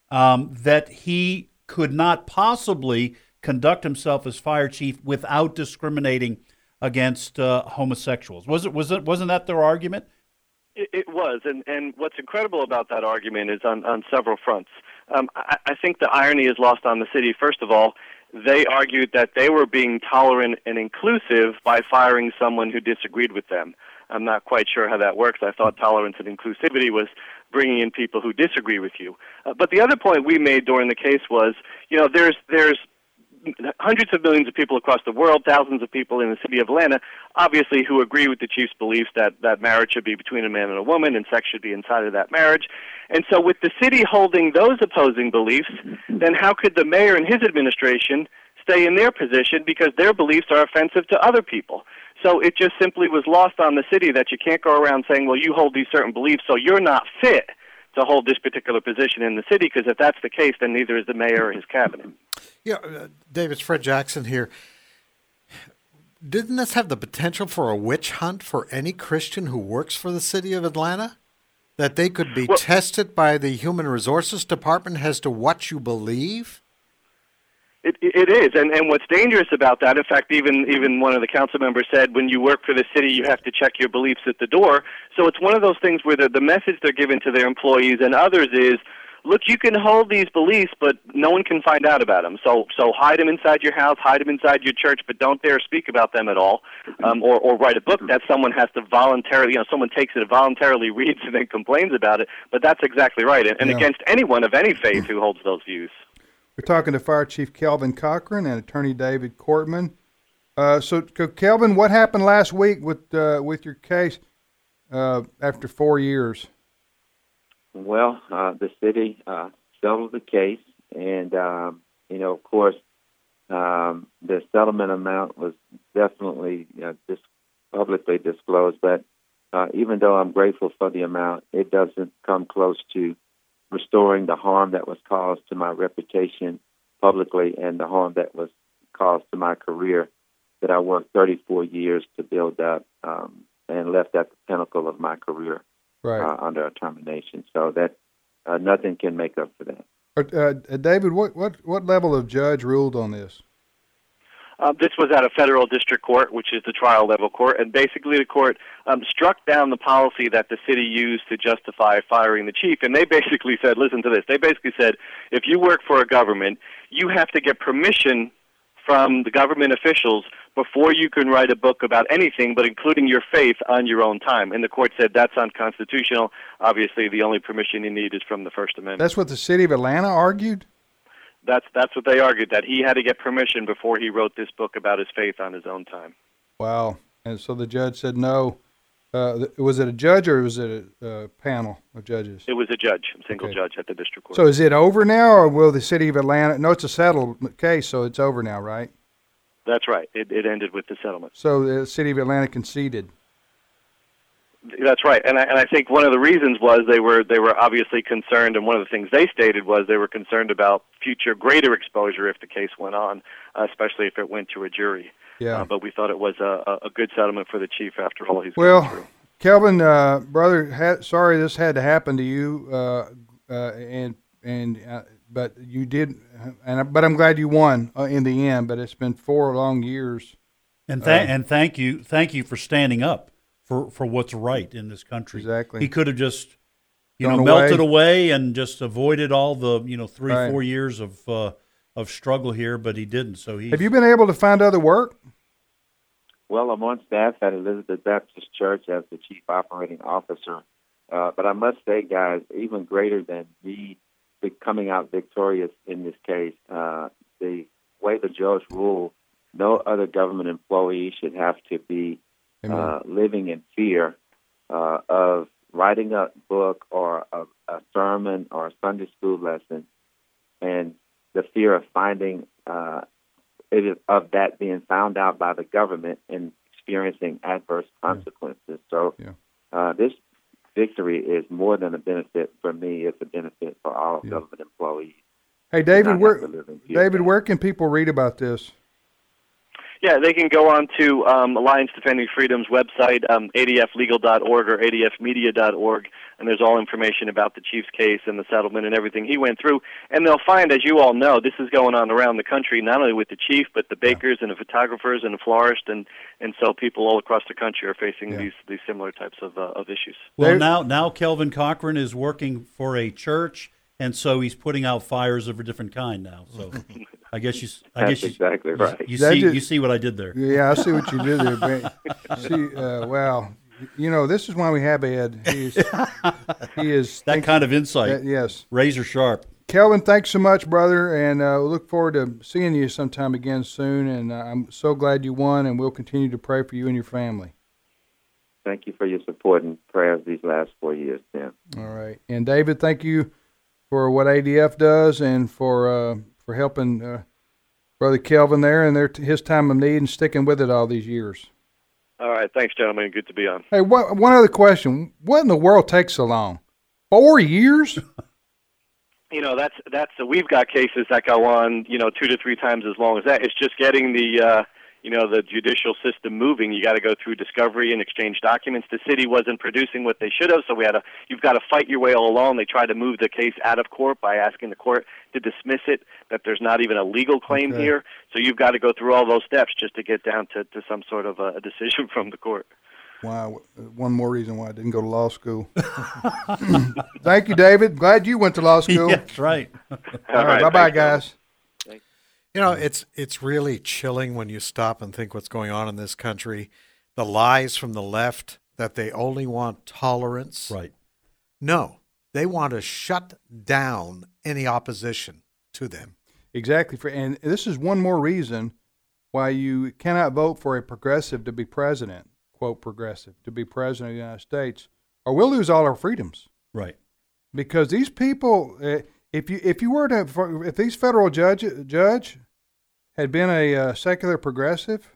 [SPEAKER 3] that he could not possibly conduct himself as fire chief without discriminating against homosexuals. Wasn't that their argument?
[SPEAKER 13] It was, and what's incredible about that argument is on several fronts. I think the irony is lost on the city. First of all, they argued that they were being tolerant and inclusive by firing someone who disagreed with them. I'm not quite sure how that works. I thought tolerance and inclusivity was bringing in people who disagree with you. But the other point we made during the case was, there's hundreds of millions of people across the world, thousands of people in the city of Atlanta, obviously, who agree with the chief's beliefs that marriage should be between a man and a woman and sex should be inside of that marriage. And so with the city holding those opposing beliefs, then how could the mayor and his administration stay in their position because their beliefs are offensive to other people? So it just simply was lost on the city that you can't go around saying, well, you hold these certain beliefs, so you're not fit to hold this particular position in the city, because if that's the case, then neither is the mayor or his cabinet.
[SPEAKER 5] Yeah, David, it's Fred Jackson here. Didn't this have the potential for a witch hunt for any Christian who works for the city of Atlanta? That they could be tested by the Human Resources Department as to what you believe?
[SPEAKER 13] It is, and what's dangerous about that, in fact, even one of the council members said, when you work for the city, you have to check your beliefs at the door. So it's one of those things where the message they're giving to their employees and others is, look, you can hold these beliefs, but no one can find out about them. So hide them inside your house, hide them inside your church, but don't dare speak about them at all, or write a book that someone has to voluntarily, someone takes it, voluntarily reads, and then complains about it. But that's exactly right, and against anyone of any faith who holds those views.
[SPEAKER 2] We're talking to Fire Chief Kelvin Cochran and Attorney David Cortman. So, Kelvin, what happened last week with your case after 4 years?
[SPEAKER 14] Well, the city settled the case, and of course, the settlement amount was definitely publicly disclosed. But even though I'm grateful for the amount, it doesn't come close to restoring the harm that was caused to my reputation publicly and the harm that was caused to my career that I worked 34 years to build up and left at the pinnacle of my career under a termination. So that nothing can make up for that.
[SPEAKER 2] David, what level of judge ruled on this?
[SPEAKER 13] This was at a federal district court, which is the trial level court, and basically the court struck down the policy that the city used to justify firing the chief, and they basically said, listen to this, they basically said, if you work for a government, you have to get permission from the government officials before you can write a book about anything, but including your faith on your own time. And the court said that's unconstitutional. Obviously, the only permission you need is from the First Amendment.
[SPEAKER 2] That's what the city of Atlanta argued?
[SPEAKER 13] That's what they argued, that he had to get permission before he wrote this book about his faith on his own time.
[SPEAKER 2] Wow. And so the judge said no. Was it a judge or was it a panel of judges?
[SPEAKER 13] It was a judge, a single judge at the district court.
[SPEAKER 2] So is it over now, or will the city of Atlanta? No, it's a settled case, so it's over now, right?
[SPEAKER 13] That's right. It ended with the settlement.
[SPEAKER 2] So the city of Atlanta conceded.
[SPEAKER 13] That's right, and I think one of the reasons was they were obviously concerned, and one of the things they stated was they were concerned about future greater exposure if the case went on, especially if it went to a jury.
[SPEAKER 2] Yeah.
[SPEAKER 13] But we thought it was a good settlement for the chief after all he's
[SPEAKER 2] Well,
[SPEAKER 13] gone through.
[SPEAKER 2] Kelvin, brother, sorry this had to happen to you, but you did, but I'm glad you won in the end. But it's been 4 long years.
[SPEAKER 3] And thank you for standing up for what's right in this country.
[SPEAKER 2] Exactly.
[SPEAKER 3] He could have just melted away and just avoided all the 3-4 years of struggle here, but he didn't. So
[SPEAKER 2] have you been able to find other work?
[SPEAKER 14] Well, I'm on staff at Elizabeth Baptist Church as the Chief Operating Officer. But I must say, guys, even greater than me coming out victorious in this case, the way the judge ruled, no other government employee should have to be living in fear of writing a book or a sermon or a Sunday school lesson, and the fear of finding of that being found out by the government and experiencing adverse consequences. So this victory is more than a benefit for me; it's a benefit for all government employees.
[SPEAKER 2] Hey, David, where can people read about this?
[SPEAKER 13] Yeah, they can go on to Alliance Defending Freedom's website, adflegal.org or adfmedia.org, and there's all information about the chief's case and the settlement and everything he went through. And they'll find, as you all know, this is going on around the country, not only with the chief, but the bakers and the photographers and the florists, and so people all across the country are facing these similar types of issues.
[SPEAKER 3] Well, now Kelvin Cochran is working for a church, and so he's putting out fires of a different kind now. So I guess
[SPEAKER 14] exactly right.
[SPEAKER 3] You see what I did there.
[SPEAKER 2] Yeah, I see what you did there. Wow. This is why we have Ed. He is
[SPEAKER 3] that kind of insight.
[SPEAKER 2] Yes,
[SPEAKER 3] razor sharp.
[SPEAKER 2] Kelvin, thanks so much, brother, and we'll look forward to seeing you sometime again soon. And I'm so glad you won, and we'll continue to pray for you and your family.
[SPEAKER 14] Thank you for your support and prayers these last 4 years, Tim.
[SPEAKER 2] All right, and David, thank you for what ADF does and for helping Brother Kelvin there and his time of need and sticking with it all these years.
[SPEAKER 13] All right. Thanks, gentlemen. Good to be on.
[SPEAKER 2] Hey, one other question. What in the world takes so long? 4 years?
[SPEAKER 13] That's we've got cases that go on, 2 to 3 times as long as that. It's just getting the judicial system moving. You got to go through discovery and exchange documents. The city wasn't producing what they should have, so you've got to fight your way all along. They tried to move the case out of court by asking the court to dismiss it, that there's not even a legal claim here. So you've got to go through all those steps just to get down to some sort of a decision from the court.
[SPEAKER 2] Wow. One more reason why I didn't go to law school. Thank you, David. Glad you went to law school.
[SPEAKER 3] Yeah, that's right.
[SPEAKER 2] All right. Bye-bye, guys.
[SPEAKER 5] It's really chilling when you stop and think what's going on in this country. The lies from the left that they only want tolerance.
[SPEAKER 3] Right.
[SPEAKER 5] No, they want to shut down any opposition to them.
[SPEAKER 2] Exactly. And this is one more reason why you cannot vote for a progressive to be president, quote progressive, to be president of the United States, or we'll lose all our freedoms.
[SPEAKER 3] Right.
[SPEAKER 2] Because these people, if these federal judge had been a secular progressive,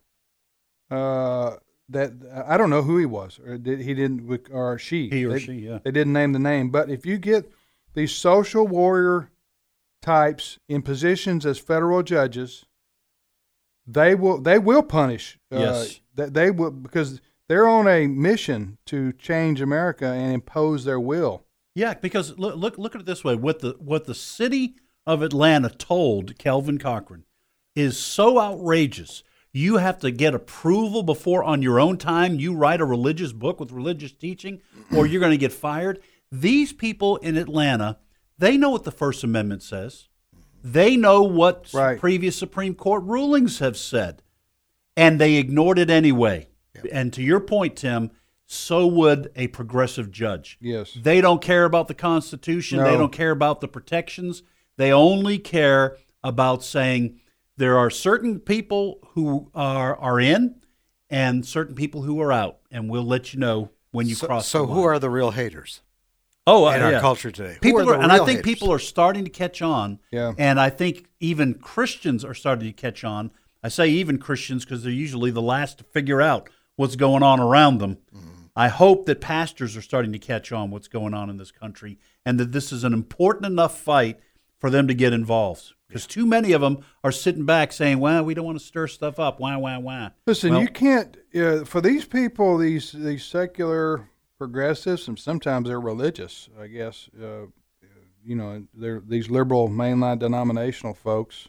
[SPEAKER 2] that I don't know who he was, or she.
[SPEAKER 3] He or she, yeah.
[SPEAKER 2] They didn't name the name, but if you get these social warrior types in positions as federal judges, they will punish.
[SPEAKER 3] Yes.
[SPEAKER 2] They will, because they're on a mission to change America and impose their will.
[SPEAKER 3] Yeah, because look at it this way: what the city of Atlanta told Kelvin Cochran is so outrageous. You have to get approval before, on your own time, you write a religious book with religious teaching, or you're going to get fired. These people in Atlanta, they know what the First Amendment says. They know what previous Supreme Court rulings have said, and they ignored it anyway. Yep. And to your point, Tim, so would a progressive judge.
[SPEAKER 2] Yes.
[SPEAKER 3] They don't care about the Constitution.
[SPEAKER 2] No.
[SPEAKER 3] They don't care about the protections. They only care about saying there are certain people who are in and certain people who are out, and we'll let you know when you cross the line.
[SPEAKER 5] So who are the real haters?
[SPEAKER 3] Oh,
[SPEAKER 5] in our culture today.
[SPEAKER 3] I think people are starting to catch on.
[SPEAKER 2] Yeah.
[SPEAKER 3] And I think even Christians are starting to catch on. I say even Christians because they're usually the last to figure out what's going on around them. Mm-hmm. I hope that pastors are starting to catch on what's going on in this country and that this is an important enough fight for them to get involved. Because too many of them are sitting back saying, well, we don't want to stir stuff up. Why?
[SPEAKER 2] Listen, you can't, for these people, these secular progressives, and sometimes they're religious, I guess, they're these liberal mainline denominational folks,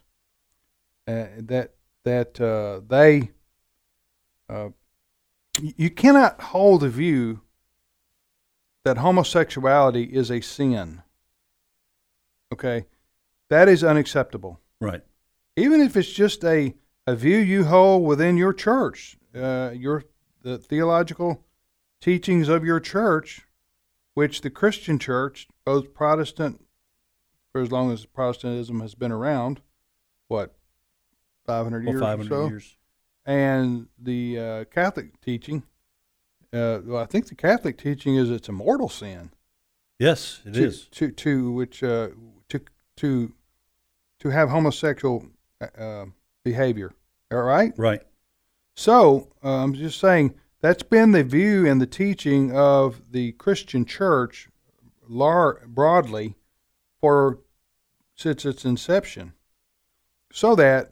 [SPEAKER 2] you cannot hold the view that homosexuality is a sin. Okay? That is unacceptable.
[SPEAKER 3] Right.
[SPEAKER 2] Even if it's just a view you hold within your church, the theological teachings of your church, which the Christian church, both Protestant, for as long as Protestantism has been around, 500 years
[SPEAKER 3] 500
[SPEAKER 2] or so?
[SPEAKER 3] years.
[SPEAKER 2] And the Catholic teaching, I think the Catholic teaching is it's a mortal sin.
[SPEAKER 3] Yes, it is.
[SPEAKER 2] To have homosexual behavior. All right?
[SPEAKER 3] Right.
[SPEAKER 2] So I'm just saying that's been the view and the teaching of the Christian church broadly since its inception. So that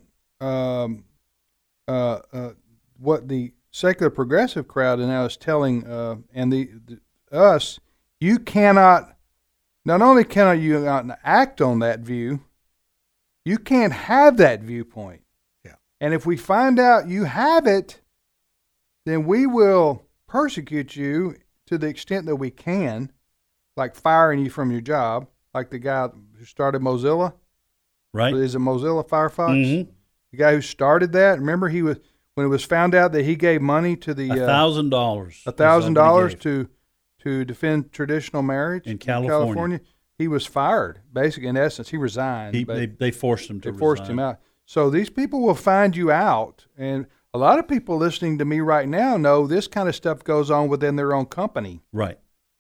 [SPEAKER 2] what the secular progressive crowd now is telling us, you cannot, not only cannot you not act on that view, you can't have that viewpoint.
[SPEAKER 5] Yeah.
[SPEAKER 2] And if we find out you have it, then we will persecute you to the extent that we can, like firing you from your job, like the guy who started Mozilla.
[SPEAKER 3] Right.
[SPEAKER 2] Is it Mozilla Firefox?
[SPEAKER 3] Mm-hmm.
[SPEAKER 2] The guy who started that. Remember, when it was found out that he gave money to the
[SPEAKER 3] $1,000.
[SPEAKER 2] $1,000 to defend traditional marriage
[SPEAKER 3] in California.
[SPEAKER 2] He was fired. Basically, in essence, he resigned.
[SPEAKER 3] They forced him to resign.
[SPEAKER 2] They forced him out. So these people will find you out, and a lot of people listening to me right now know this kind of stuff goes on within their own company.
[SPEAKER 3] Right.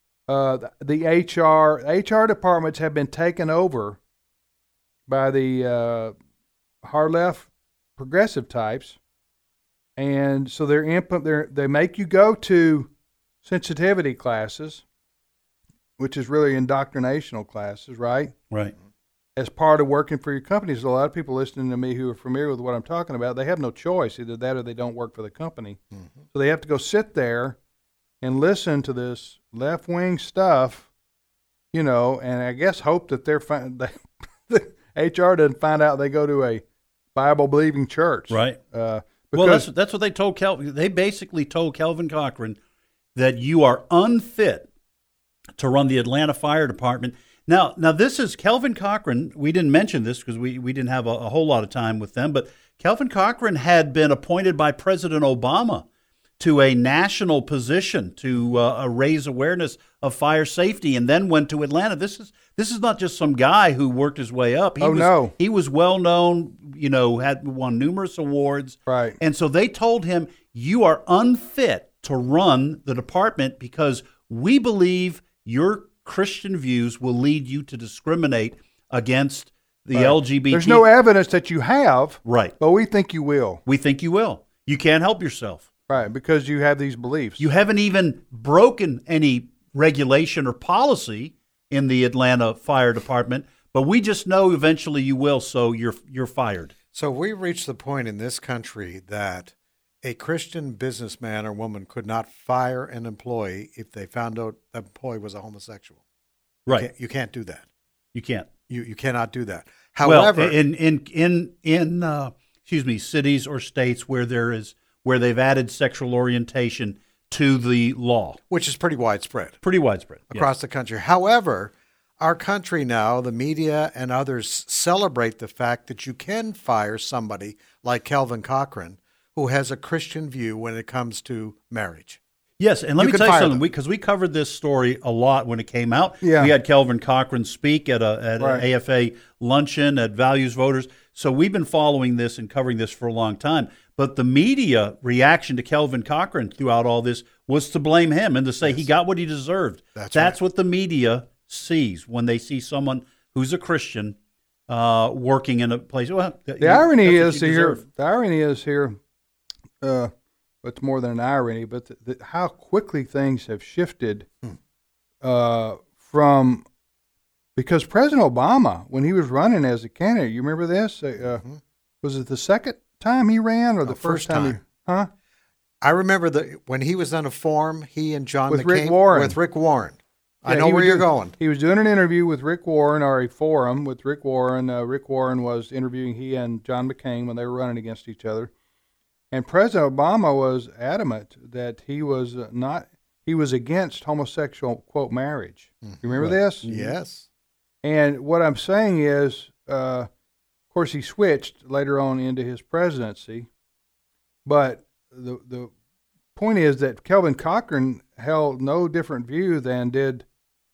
[SPEAKER 2] The HR departments have been taken over by the hard left progressive types, and so they make you go to sensitivity classes, which is really indoctrinational classes, right?
[SPEAKER 3] Right.
[SPEAKER 2] As part of working for your company. So a lot of people listening to me who are familiar with what I'm talking about, they have no choice. Either that or they don't work for the company. Mm-hmm. So they have to go sit there and listen to this left-wing stuff, and I guess hope that the HR doesn't find out they go to a Bible-believing church.
[SPEAKER 3] Right. Well, that's what they told Calvin. They basically told Calvin Cochran that you are unfit to run the Atlanta Fire Department. Now this is Calvin Cochran. We didn't mention this because we didn't have a whole lot of time with them, but Calvin Cochran had been appointed by President Obama to a national position to raise awareness of fire safety, and then went to Atlanta. This is not just some guy who worked his way up. He was well known. Had won numerous awards.
[SPEAKER 2] Right.
[SPEAKER 3] And so they told him, you are unfit to run the department because we believe your Christian views will lead you to discriminate against the LGBT.
[SPEAKER 2] There's no evidence that you have.
[SPEAKER 3] Right.
[SPEAKER 2] But we think you will.
[SPEAKER 3] We think you will. You can't help yourself.
[SPEAKER 2] Right, because you have these beliefs.
[SPEAKER 3] You haven't even broken any regulation or policy in the Atlanta Fire Department, but we just know eventually you will, so you're fired.
[SPEAKER 5] So we reached the point in this country that a Christian businessman or woman could not fire an employee if they found out the employee was a homosexual.
[SPEAKER 3] Right.
[SPEAKER 5] You can't do that.
[SPEAKER 3] You can't.
[SPEAKER 5] You cannot do that. However,
[SPEAKER 3] in cities or states where they've added sexual orientation to the law,
[SPEAKER 5] which is pretty widespread.
[SPEAKER 3] Pretty widespread
[SPEAKER 5] across the country. However, our country now, the media and others celebrate the fact that you can fire somebody like Kelvin Cochran who has a Christian view when it comes to marriage.
[SPEAKER 3] Yes, and let me tell you something, because we covered this story a lot when it came out.
[SPEAKER 2] Yeah.
[SPEAKER 3] We had Kelvin Cochran speak at an AFA luncheon at Values Voters. So we've been following this and covering this for a long time. But the media reaction to Kelvin Cochran throughout all this was to blame him and to say he got what he deserved. That's what the media sees when they see someone who's a Christian working in a place. Well,
[SPEAKER 2] the irony is here. It's more than an irony, but how quickly things have shifted from, because President Obama, when he was running as a candidate, you remember this? Was it the second time he ran or the first time?
[SPEAKER 5] I remember when he was on a forum, he and John
[SPEAKER 2] with
[SPEAKER 5] McCain
[SPEAKER 2] Rick
[SPEAKER 5] Warren. I know where you're going.
[SPEAKER 2] He was doing an interview with Rick Warren, or a forum with Rick Warren. Rick Warren was interviewing he and John McCain when they were running against each other. And President Obama was adamant that he was against homosexual, quote, marriage. You remember this?
[SPEAKER 5] Yes.
[SPEAKER 2] And what I'm saying is, of course, he switched later on into his presidency, but the point is that Kelvin Cochran held no different view than did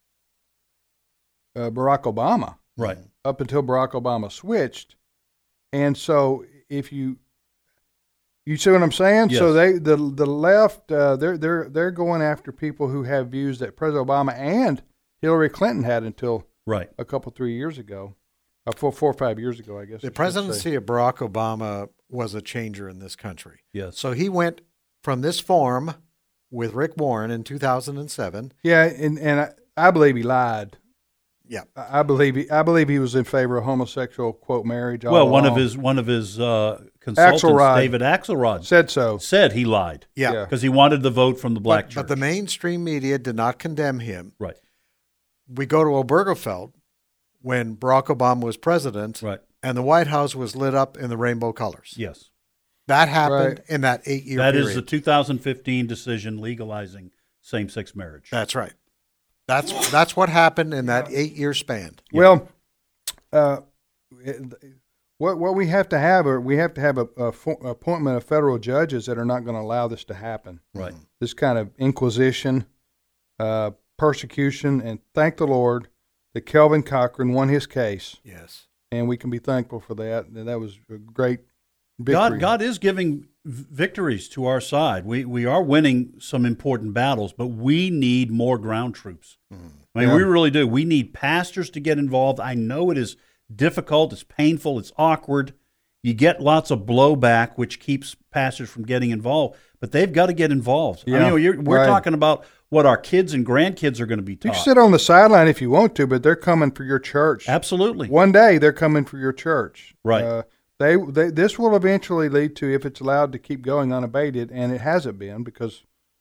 [SPEAKER 2] Barack Obama.
[SPEAKER 3] Right.
[SPEAKER 2] Up until Barack Obama switched. And so if you see what I'm saying?
[SPEAKER 3] Yes.
[SPEAKER 2] So the left, they're going after people who have views that President Obama and Hillary Clinton had until a couple 3 years ago, 4 or 5 years ago, I guess.
[SPEAKER 5] The presidency of Barack Obama was a changer in this country.
[SPEAKER 3] Yes.
[SPEAKER 5] So he went from this forum with Rick Warren in 2007.
[SPEAKER 2] Yeah, and I believe he lied.
[SPEAKER 5] Yeah,
[SPEAKER 2] I believe he was in favor of homosexual, quote, marriage.
[SPEAKER 3] Well, one of his consultants, David Axelrod, said he lied.
[SPEAKER 5] Yeah,
[SPEAKER 3] because he wanted the vote from the black church.
[SPEAKER 5] But the mainstream media did not condemn him.
[SPEAKER 3] Right.
[SPEAKER 5] We go to Obergefell when Barack Obama was president.
[SPEAKER 3] Right.
[SPEAKER 5] And the White House was lit up in the rainbow colors.
[SPEAKER 3] Yes.
[SPEAKER 5] That happened in that 8-year period.
[SPEAKER 3] That is the 2015 decision legalizing same-sex marriage.
[SPEAKER 5] That's right. That's what happened in that 8-year span.
[SPEAKER 2] Well, what we have to have a appointment of federal judges that are not going to allow this to happen.
[SPEAKER 3] Right.
[SPEAKER 2] This kind of inquisition, persecution, and thank the Lord that Kelvin Cochran won his case.
[SPEAKER 5] Yes.
[SPEAKER 2] And we can be thankful for that. And that was a great victory.
[SPEAKER 3] God is giving victories to our side. We are winning some important battles, but we need more ground troops. I mean, we really do. We need pastors to get involved. I know it is difficult, it's painful, it's awkward. You get lots of blowback, which keeps pastors from getting involved, but they've got to get involved.
[SPEAKER 2] Yeah,
[SPEAKER 3] I mean, we're talking about what our kids and grandkids are going to be taught.
[SPEAKER 2] You can sit on the sideline if you want to, but they're coming for your church.
[SPEAKER 3] Absolutely.
[SPEAKER 2] One day they're coming for your church.
[SPEAKER 3] Right.
[SPEAKER 2] This will eventually lead to, if it's allowed to keep going unabated, and it hasn't been because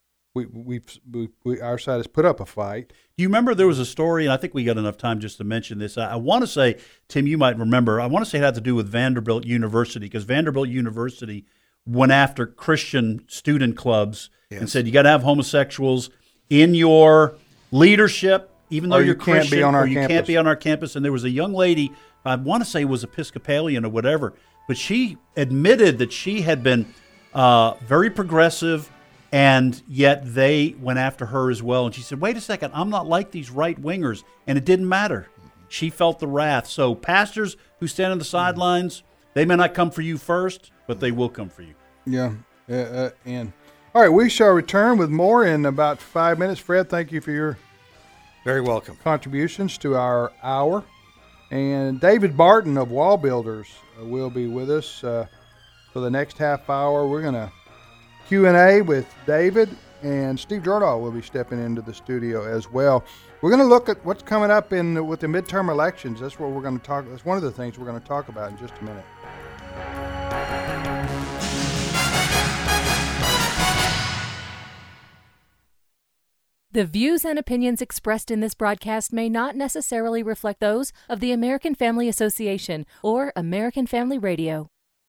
[SPEAKER 2] our side has put up a fight.
[SPEAKER 3] Do you remember there was a story, and I think we got enough time just to mention this. I want to say, Tim, you might remember, I want to say it had to do with Vanderbilt University, because Vanderbilt University went after Christian student clubs and said you got to have homosexuals in your leadership, even though you're Christian, or you can't be on our campus. And there was a young lady, I want to say was Episcopalian or whatever, but she admitted that she had been very progressive, and yet they went after her as well. And she said, wait a second, I'm not like these right-wingers. And it didn't matter. She felt the wrath. So pastors who stand on the sidelines, they may not come for you first, but they will come for you.
[SPEAKER 2] Yeah. And all right, we shall return with more in about 5 minutes. Fred, thank you for your
[SPEAKER 5] very welcome
[SPEAKER 2] contributions to our hour. And David Barton of Wall Builders will be with us for the next half hour. We're going to Q&A with David, and Steve Jordahl will be stepping into the studio as well. We're going to look at what's coming up with the midterm elections. That's what we're going to talk. That's one of the things we're going to talk about in just a minute.
[SPEAKER 15] The views and opinions expressed in this broadcast may not necessarily reflect those of the American Family Association or American Family Radio.